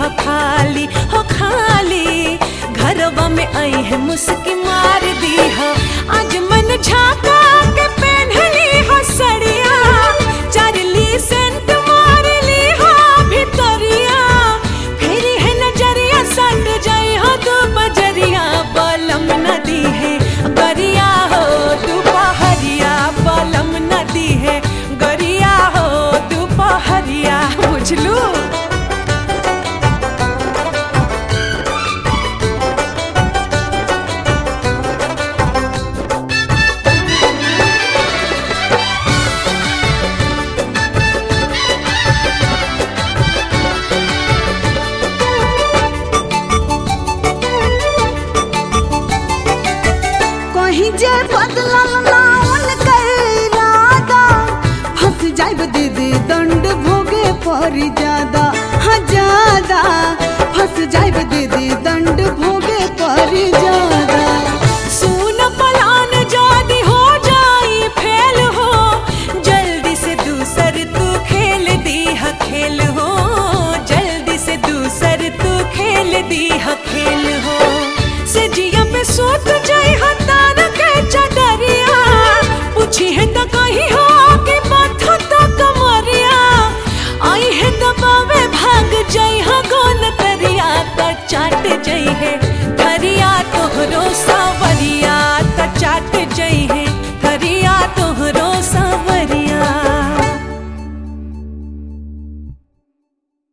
ह खाली हो खाली। घरवा में आई है मुस्की मार दी है। आज मन झाका के पहनली हो सड़िया, चरली सेंट मार ली हो भितरिया। फिर है नजरिया सट जाई हो तू बजरिया। बलम नदी है गरिया हो तू पहरिया। बलम नदी है गरिया हो तू पहरिया। बुझलू? कहीं जे बदलल ना उनकर इरादा, फंस जाइब दीदी दंड भोगे पड़ी ज्यादा। हाँ ज्यादा फंस जाइब दीदी दंड भोगे पड़ी ज्यादा। सुन पलान जादी हो जाई फेल हो, जल्दी से दूसर तू खेल दी है खेल हो। जल्दी से दूसर तू खेल दी है खेल हो। सजिया पे सोत जाई है तान के चदरिया। पूछी है तो कहीं हो कि माथा तो कमरिया। आई है दबावे भाग जाई है गोन तरिया तो चाट जाई है